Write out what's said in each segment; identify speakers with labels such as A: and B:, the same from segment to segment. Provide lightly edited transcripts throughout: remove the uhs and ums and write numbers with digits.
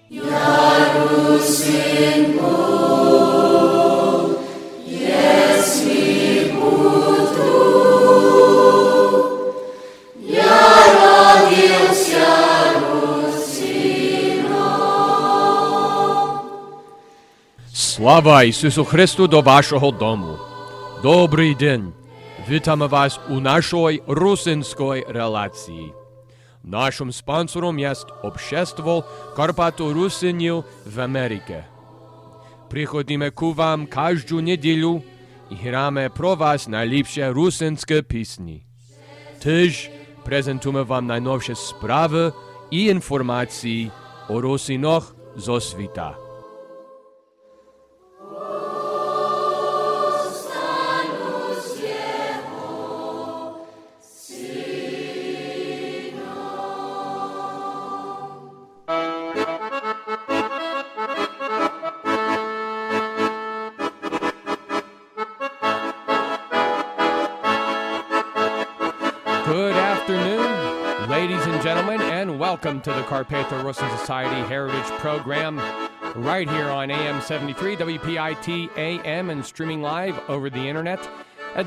A: Слава Ісусу Христу до вашого дому. Добрий день. Вітаємо вас у нашій русинській релації. Нашим спонсором є Общество Карпато-Русинів в Америці. Приходимо к вам кожну неділю і граємо про вас найліпші русинські пісні. Теж презентуємо вам найновші справи і інформації о русинах зо світа. Good afternoon, ladies and gentlemen, and welcome to the Carpatho-Rusin Society Heritage Program right here on AM 73 WPIT AM and streaming live over the internet at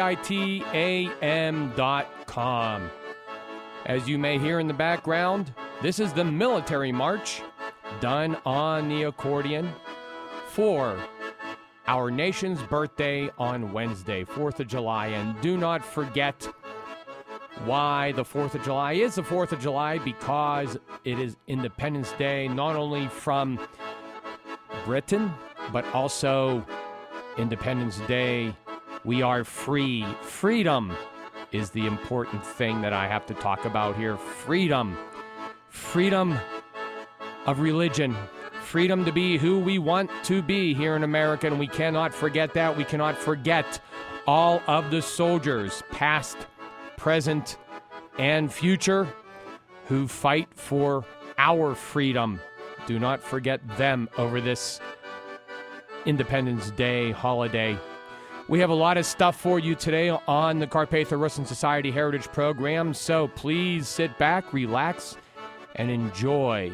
A: WPITAM.com. As you may hear in the background, this is the military march done on the accordion for our nation's birthday on Wednesday, 4th of July. And do not forget why the 4th of July is the 4th of July, because it is Independence Day, not only from Britain, but also Independence Day. We are free. Freedom is the important thing that I have to talk about here. Freedom. Freedom of religion. Freedom to be who we want to be here in America, and we cannot forget that. We cannot forget all of the soldiers, past, present, and future, who fight for our freedom. Do not forget them over this Independence Day holiday. We have a lot of stuff for you today on the Carpatho-Rusin Society Heritage Program, so please sit back, relax, and enjoy.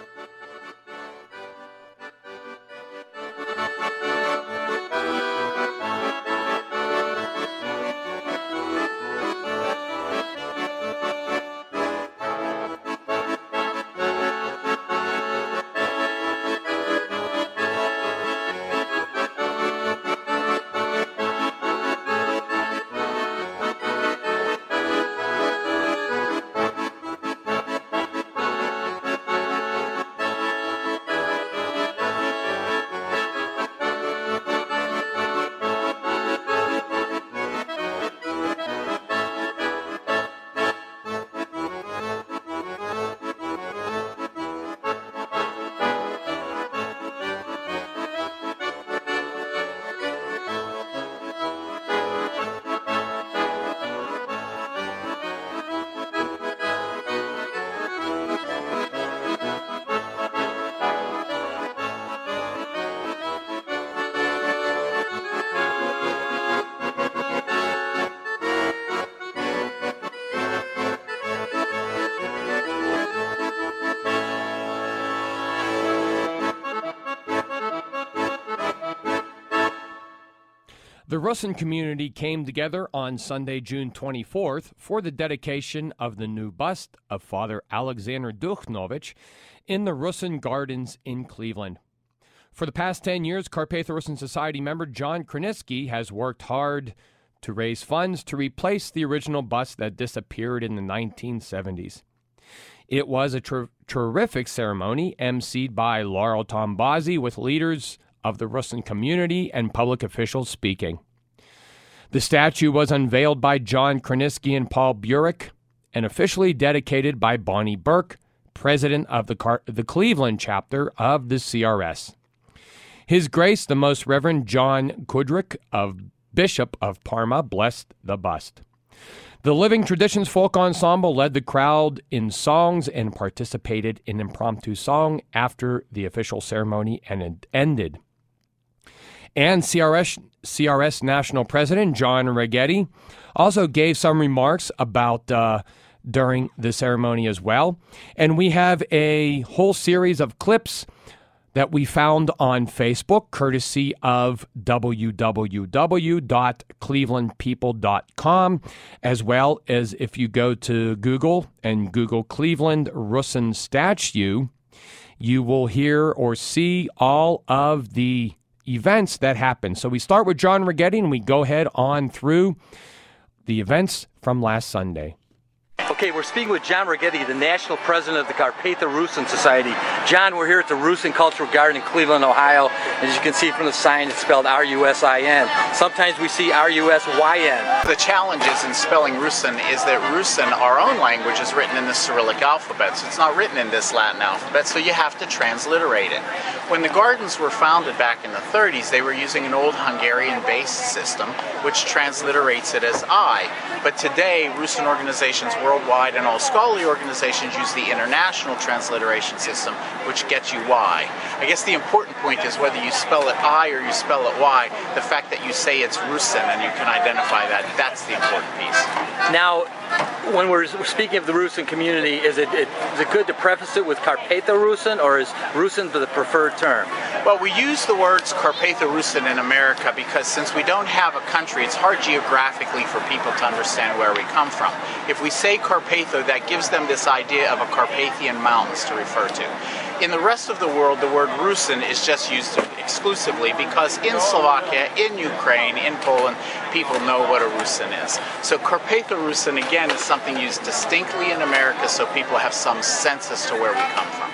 A: The Rusin community came together on Sunday, June 24th, for the dedication of the new bust of Father Alexander Duchnovich in the Rusin Gardens in Cleveland. For the past 10 years, Carpatho-Rusin Society member John Kroniski has worked hard to raise funds to replace the original bust that disappeared in the 1970s. It was a terrific ceremony, emceed by Laurel Tombazi, with leaders of the Rusin community and public officials speaking. The statue was unveiled by John Kroniski and Paul Burek and officially dedicated by Bonnie Burke, president of the Cleveland chapter of the CRS. His Grace, the Most Reverend John Kudrick, Bishop of Parma, blessed the bust. The Living Traditions Folk Ensemble led the crowd in songs and participated in impromptu song after the official ceremony ended. And CRS National President John Ragetti also gave some remarks about during the ceremony as well. And we have a whole series of clips that we found on Facebook, courtesy of www.clevelandpeople.com, as well as if you go to Google and Google Cleveland Russin statue, you will hear or see all of the events that happen. So we start with John Righetti and we go ahead on through the events from last Sunday.
B: Okay, we're speaking with John Righetti, the national president of the Carpatho-Russin Society. John, we're here at the Russin Cultural Garden in Cleveland, Ohio. As you can see from the sign, it's spelled R-U-S-I-N. Sometimes we see R-U-S-Y-N.
C: The challenges in spelling Russin is that Russin, our own language, is written in the Cyrillic alphabet, so it's not written in this Latin alphabet, so you have to transliterate it. When the gardens were founded back in the 30s, they were using an old Hungarian-based system, which transliterates it as I. But today, Russin organizations worldwide and all scholarly organizations use the international transliteration system, which gets you Y. I guess the important point is whether you spell it I or you spell it Y, the fact that you say it's Russin and you can identify that, that's the important piece.
B: Now, when we're speaking of the Russin community, is it good to preface it with Carpatho-Russin, or is Russin the preferred term?
C: Well, we use the words Carpatho-Russin in America because since we don't have a country, it's hard geographically for people to understand where we come from. If we say Carpatho, that gives them this idea of a Carpathian mountains to refer to. In the rest of the world, the word Russin is just used exclusively because in Slovakia, in Ukraine, in Poland, people know what a Russin is. So Carpatho-Russin, again, is something used distinctly in America so people have some sense as to where we come from.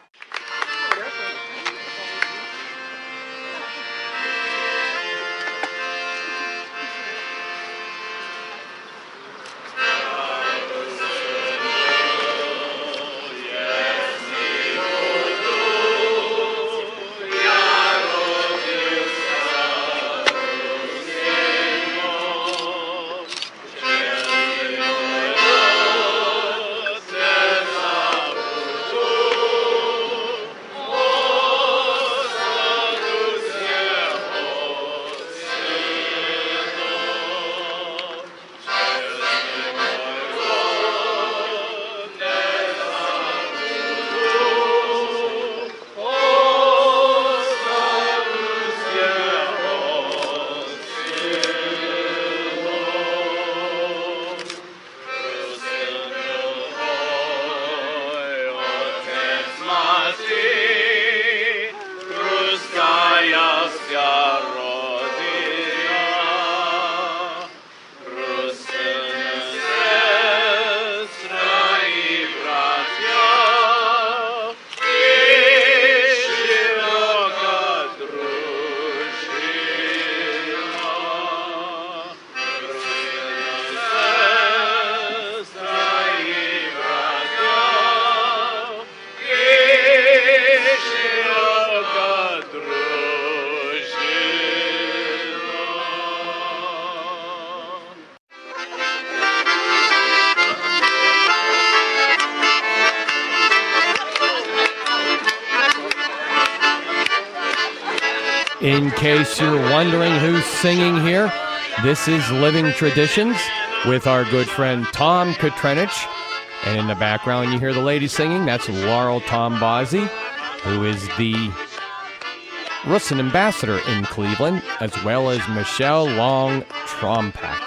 A: In case you're wondering who's singing here, this is Living Traditions with our good friend Tom Katrenich. And in the background, you hear the lady singing. That's Laurel Tombazzi, who is the Russin ambassador in Cleveland, as well as Michelle Long Trompak.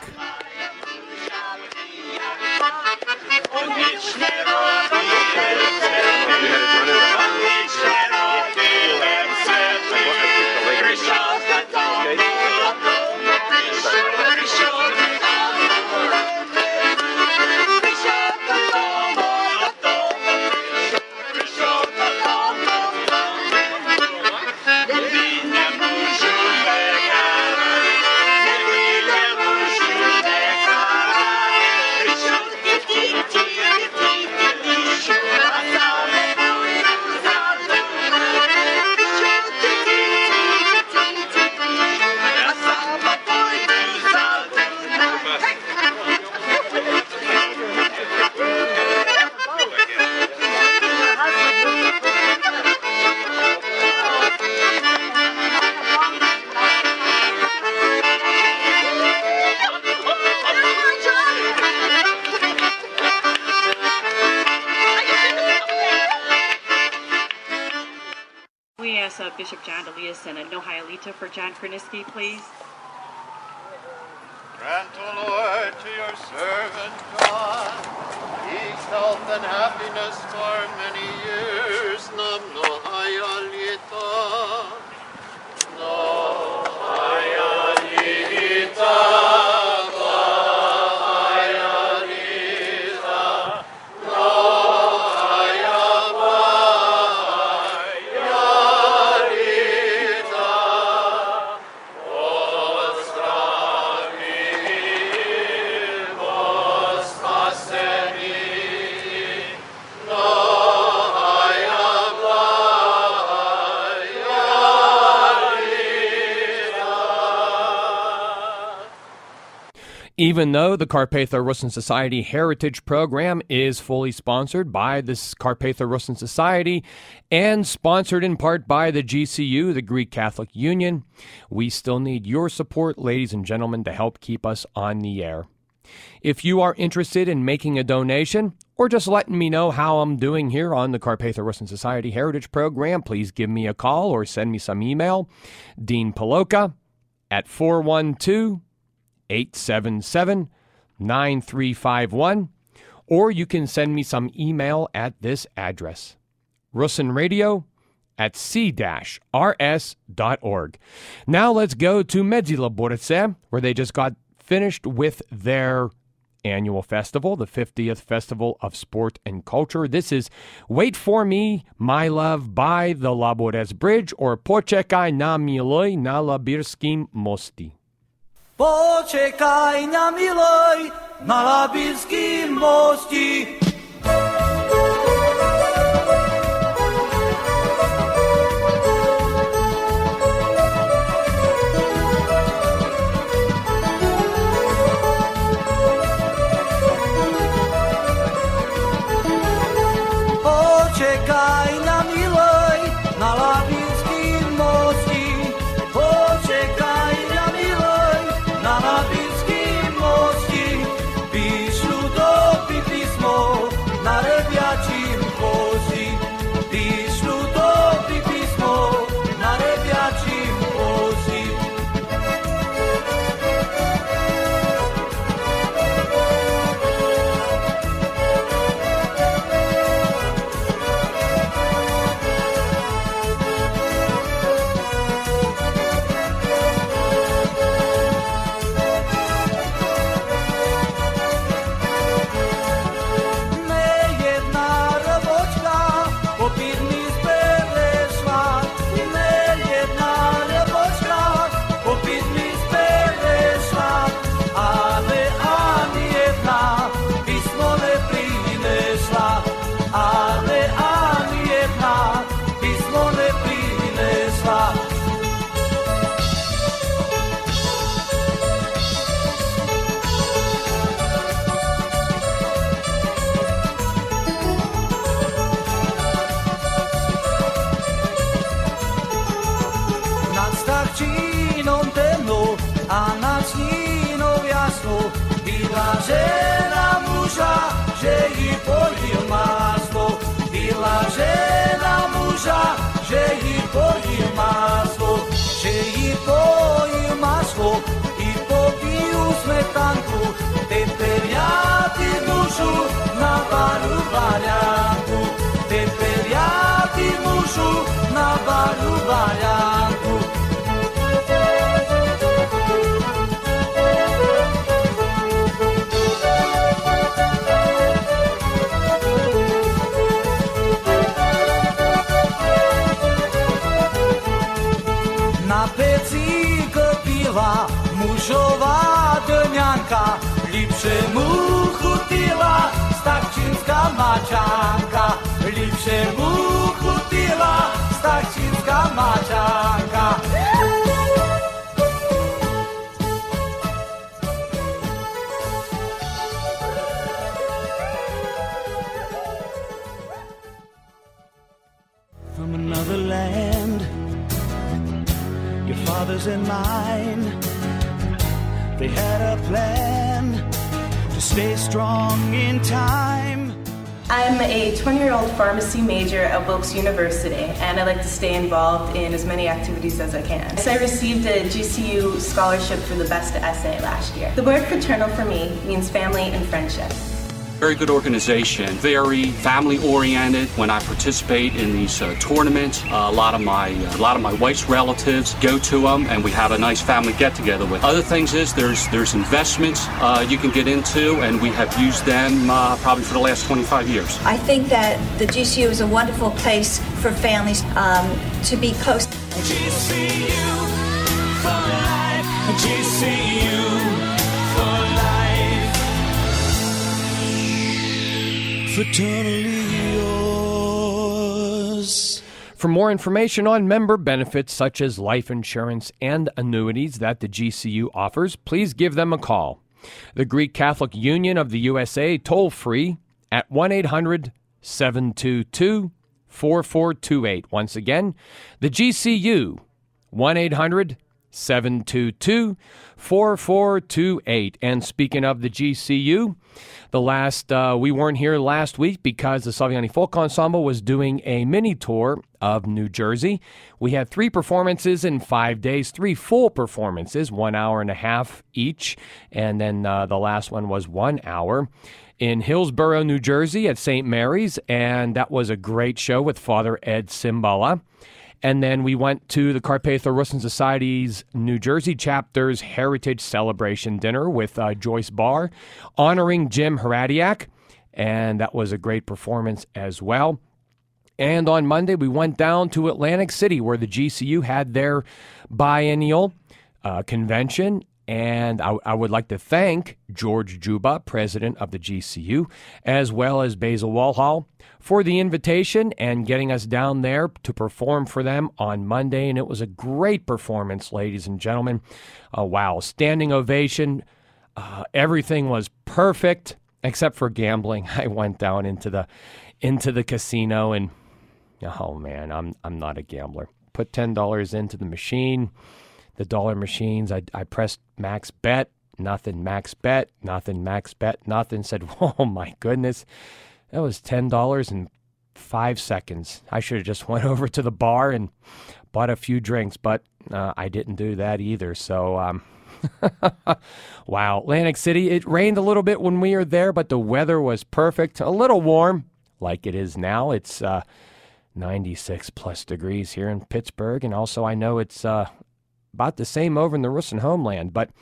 D: We ask Bishop John Delius and Nohialita for John Krasinski, please.
E: Grant, O Lord, to your servant God, peace, health, and happiness for many years. Nam Nohialita. Nohialita.
A: Even though the Carpatho-Rusyn Society Heritage Program is fully sponsored by the Carpatho-Rusyn Society and sponsored in part by the GCU, the Greek Catholic Union, we still need your support, ladies and gentlemen, to help keep us on the air. If you are interested in making a donation or just letting me know how I'm doing here on the Carpatho-Rusyn Society Heritage Program, please give me a call or send me some email. Dean Paloka at 412-877-9351, or you can send me some email at this address, rusynradio@c-rs.org. Now let's go to Medzilaborce, where they just got finished with their annual festival, the 50th Festival of Sport and Culture. This is Wait For Me, My Love by the Laborez Bridge, or Poczekaj na miloj na Labirskim mosti.
F: Poczekaj na miloj na Labirskim mości. Poczekaj na miloj na Labirskim mości. Poczekaj na miloj na Labirskim mości. Pišu dobi pismo na rebiačim koži. Pišu dobi pismo na rebiačim koži. A nad śniną jasno bila žena muža, že ji pojil maslo. Bila žena muža, že ji pojil maslo. Že ji pojil maslo i popiju smetanku. Teper ja ti mužu na baru valjanku. Teper ja ti mužu na baru valjanku. Na peci kopila mužová dňanka, lipše mu chutila stakčínska mačanka. Lipše mu chutila stakčínska mačanka. From another land, your fathers and mine, they had a plan to stay strong in time.
G: I'm a 20-year-old pharmacy major at Wilkes University, and I like to stay involved in as many activities as I can. So I received a GCU scholarship for the best essay last year. The word fraternal for me means family and friendship.
H: Very good organization, very family-oriented. When I participate in these tournaments, a lot of my wife's relatives go to them, and we have a nice family get-together with. Other things is there's investments you can get into, and we have used them probably for the last 25 years.
I: I think that the GCU is a wonderful place for families to be close.
F: GCU for life. GCU for life. Fraternally yours.
A: For more information on member benefits such as life insurance and annuities that the GCU offers, please give them a call. The Greek Catholic Union of the USA, toll-free at 1-800-722-4428. Once again, the GCU, 1-800-722-4428. And speaking of the GCU, we weren't here last week because the Slaviani Folk Ensemble was doing a mini tour of New Jersey. We had 3 performances in 5 days, 3 full performances, 1 hour and a half each, and then the last one was 1 hour in Hillsborough, New Jersey at St. Mary's, and that was a great show with Father Ed Simbala. And then we went to the Carpatho-Russin Society's New Jersey chapter's Heritage Celebration Dinner with Joyce Barr, honoring Jim Hradiak, and that was a great performance as well. And on Monday, we went down to Atlantic City, where the GCU had their biennial convention. And I would like to thank George Juba, president of the GCU, as well as Basil Walhall, for the invitation and getting us down there to perform for them on Monday. And it was a great performance, ladies and gentlemen. Wow, standing ovation. Everything was perfect except for gambling. I went down into the casino, and oh man, I'm not a gambler. Put $10 into the machine. The dollar machines, I pressed max bet, nothing, max bet, nothing, max bet, nothing. Said, oh my goodness, that was $10 in 5 seconds. I should have just went over to the bar and bought a few drinks, but I didn't do that either. So, wow, Atlantic City, it rained a little bit when we were there, but the weather was perfect. A little warm, like it is now. It's 96 plus degrees here in Pittsburgh, and also I know it's about the same over in the Russin homeland, but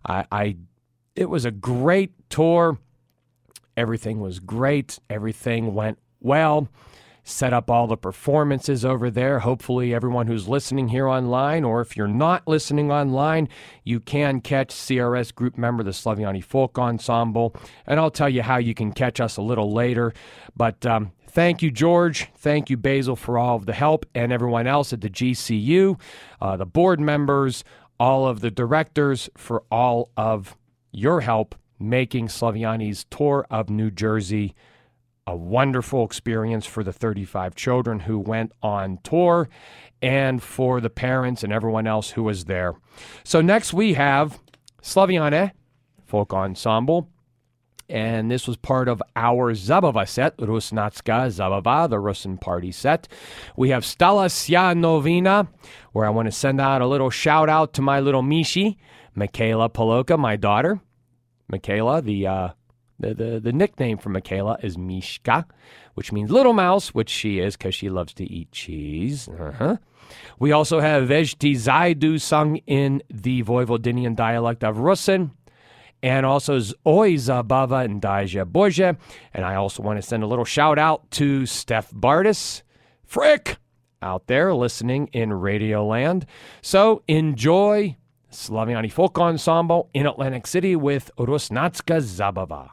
A: it was a great tour. Everything was great. Everything went well. Set up all the performances over there. Hopefully everyone who's listening here online, or if you're not listening online, you can catch CRS group member, the Slaviani Folk Ensemble, and I'll tell you how you can catch us a little later. But thank you, George. Thank you, Basil, for all of the help, and everyone else at the GCU, the board members, all of the directors, for all of your help making Slaviani's tour of New Jersey a wonderful experience for the 35 children who went on tour, and for the parents and everyone else who was there. So next we have Slaviane Folk Ensemble. And this was part of our Zabava set, Rusnatska Zabava, the Russin party set. We have Stala Sya Novina, where I want to send out a little shout out to my little Mishi, Michaela Poloka, my daughter. Michaela, the nickname for Michaela is Mishka, which means little mouse, which she is because she loves to eat cheese. We also have Vejti Zaidu sung in the Vojvodinian dialect of Russin, and also Oi Zabava and Daja Boja. And I also want to send a little shout out to Steph Bardis, Frick, out there listening in Radio Land. So enjoy Slaviani Folk Ensemble in Atlantic City with Rusnatska Zabava.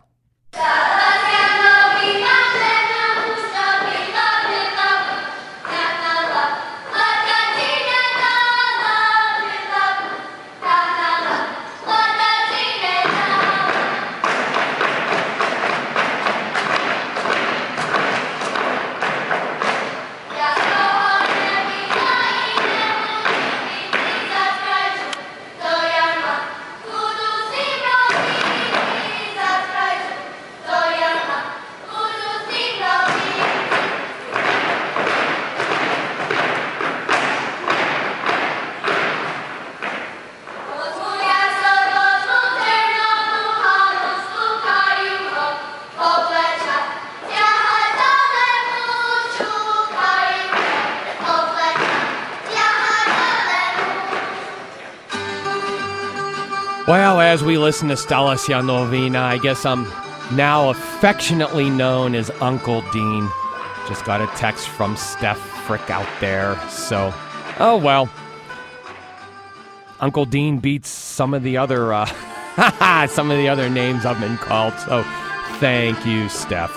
J: Surprise!
A: Well, as we listen to Stella Sianovina, I guess I'm now affectionately known as Uncle Dean. Just got a text from Steph Frick out there, so, oh well. Uncle Dean beats some of the other, some of the other names I've been called, so thank you, Steph.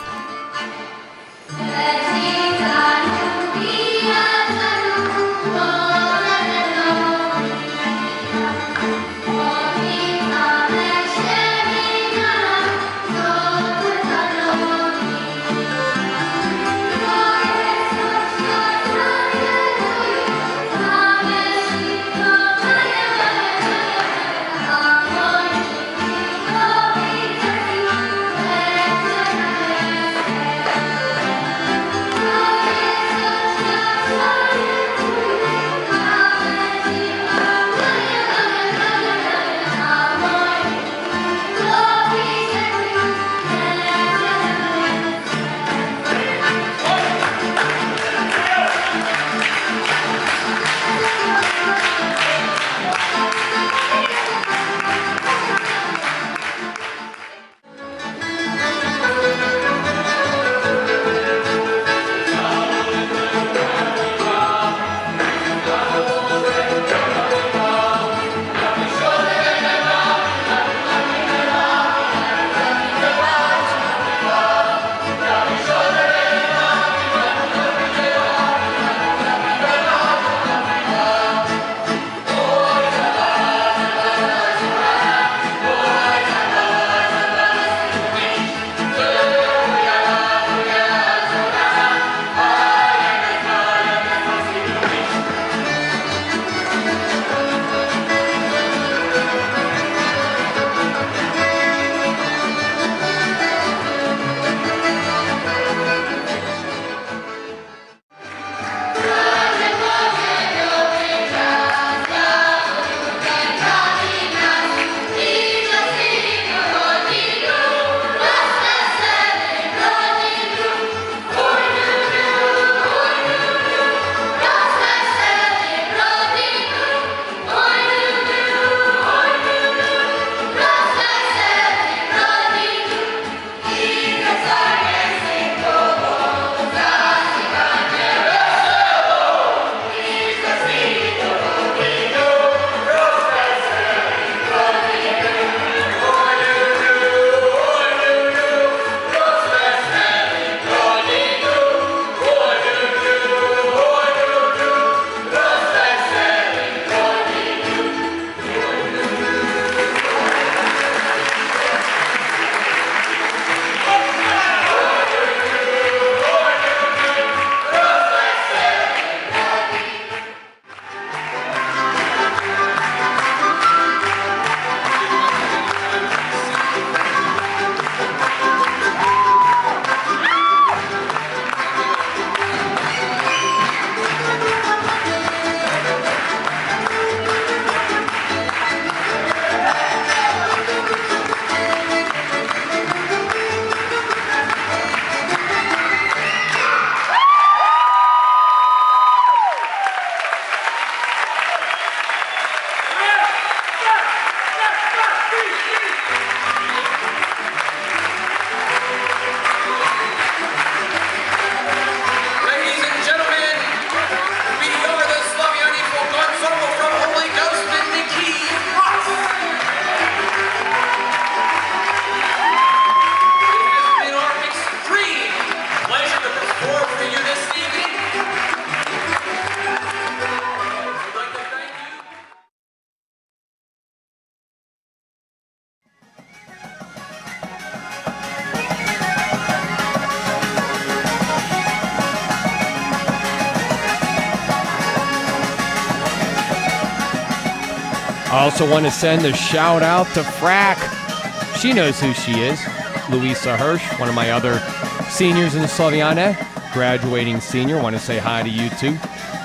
A: I also want to send a shout out to Frack. She knows who she is. Louisa Hirsch, one of my other seniors in the Slaviane, graduating senior. Want to say hi to you too.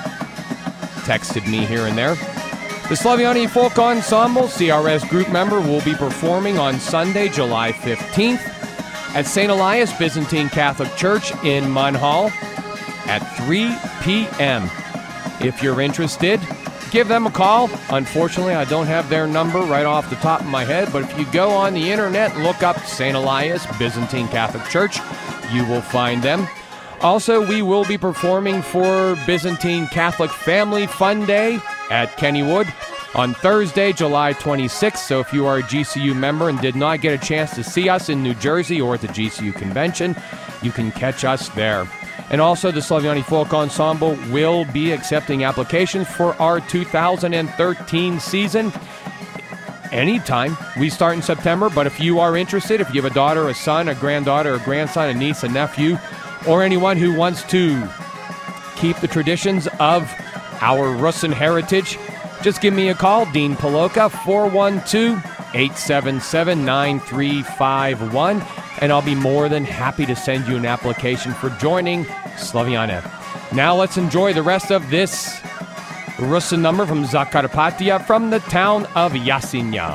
A: Texted me here and there. The Slaviane Folk Ensemble, CRS group member, will be performing on Sunday, July 15th at St. Elias Byzantine Catholic Church in Munhall at 3 p.m. If you're interested, give them a call. Unfortunately, I don't have their number right off the top of my head, but if you go on the internet and look up St. Elias Byzantine Catholic Church, you will find them. Also, we will be performing for Byzantine Catholic Family Fun Day at Kennywood on Thursday, July 26th. So if you are a GCU member and did not get a chance to see us in New Jersey or at the GCU convention, you can catch us there. And also, the Slaviani Folk Ensemble will be accepting applications for our 2013 season anytime. We start in September, but if you are interested, if you have a daughter, a son, a granddaughter, a grandson, a niece, a nephew, or anyone who wants to keep the traditions of our Rusyn heritage, just give me a call, Dean Paloka, 412-877-9351, and I'll be more than happy to send you an application for joining Slaviana. Now let's enjoy the rest of this Rusyn number from Zakarpattia from the town of Yasinya.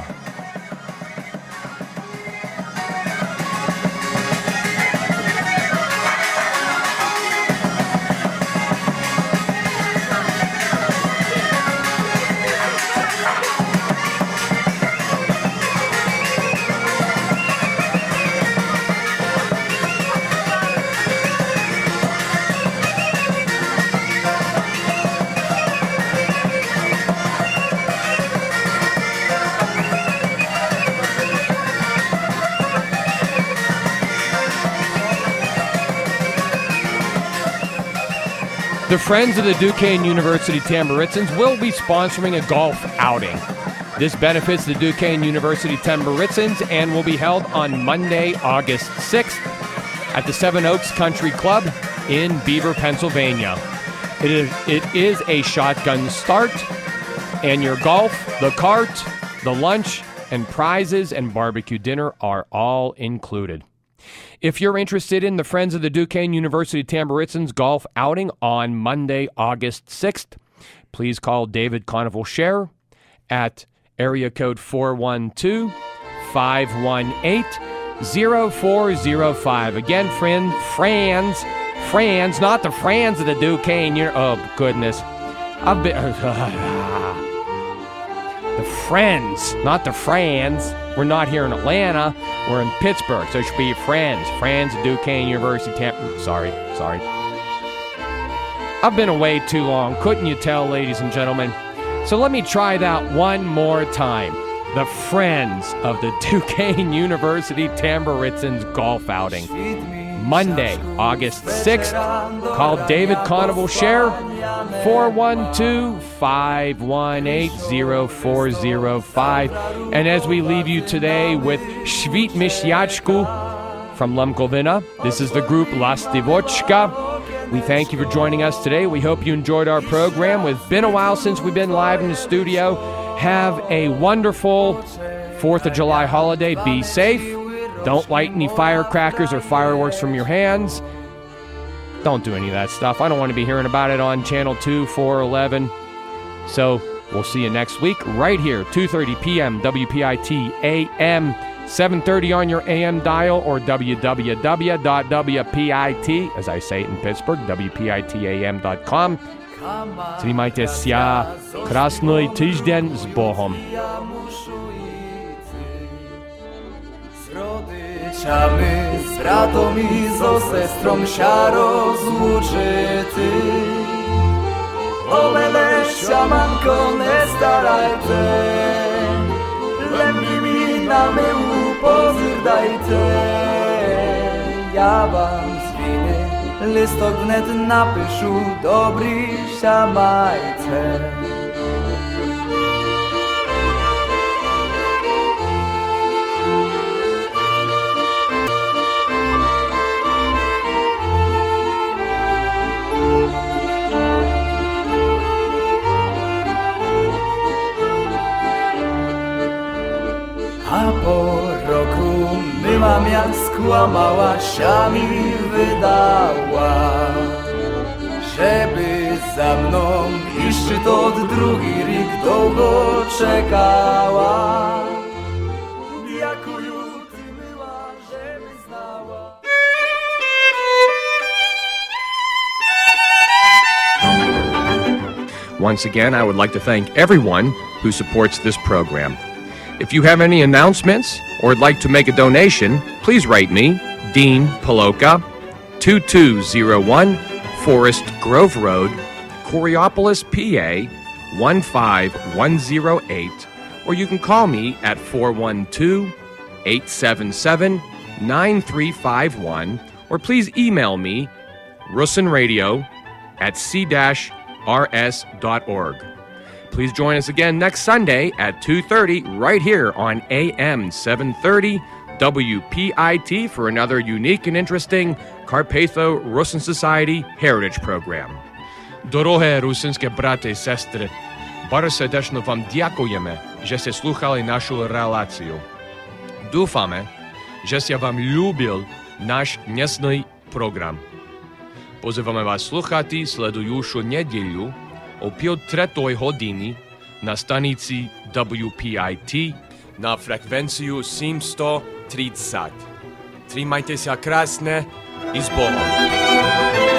A: The Friends of the Duquesne University Tamburitzans will be sponsoring a golf outing. This benefits the Duquesne University Tamburitzans and will be held on Monday, August 6th at the Seven Oaks Country Club in Beaver, Pennsylvania. It is a shotgun start, and your golf, the cart, the lunch, and prizes and barbecue dinner are all included. If you're interested in the Friends of the Duquesne University Tamburitzans golf outing on Monday, August 6th, please call David Conoval-Scher at area code 412-518-0405. Again, Franz, not the Friends of the Duquesne. Oh, goodness. I've been... the Friends, not the Franz. We're not here in Atlanta. We're in Pittsburgh, so it should be Friends. Friends of Duquesne University. Sorry. I've been away too long. Couldn't you tell, ladies and gentlemen? So let me try that one more time. The Friends of the Duquesne University Tamburitzans golf outing. Monday, August 6th. Call David Conoval-Scher, 412-518-0405. And as we leave you today with Svit Mishyachku from Lemkovina, this is the group Lastivochka. We thank you for joining us today. We hope you enjoyed our program. It's been a while since we've been live in the studio. Have a wonderful 4th of July holiday. Be safe. Don't light any firecrackers or fireworks from your hands. Don't do any of that stuff. I don't want to be hearing about it on Channel 2, 411. So we'll see you next week right here, 2:30 p.m. WPIT AM, 7:30 on your AM dial or www.wpit, as I say it in Pittsburgh, wpitam.com. Trzymajcie się. Krasny tydzień z Bohom.
F: Rodičami, s bratom i so sestrom ša rozlučiti. Olele šamanko ne starajte, lemni mi na me upozirdajte. Ja vam svine listok net napišu, dobri šamajte. A po roku była mnie skłamała, siami wydała, żeby za mną iść to drugi rok długo czekała. Dziękuję, ty była, żeby znała.
A: Once again, I would like to thank everyone who supports this program. If you have any announcements or would like to make a donation, please write me, Dean Paloka, 2201 Forest Grove Road, Coriopolis, PA, 15108, or you can call me at 412-877-9351, or please email me, russinradio@c-rs.org. Please join us again next Sunday at 2:30 right here on AM 730 WPIT for another unique and interesting Carpatho-Rusyn Society Heritage Program. Дороге русинське брати і сестри, bardzo serdecznie wam dziękujemy, że słuchali naszą relację. Dúfame, że wam lubił nasz dnešný program. Pozývame vás sluchať sledujušu nedeľu o 5:03 na stanici WPIT na frekvenciu 730. Trimajte sa krásne i s Bohom.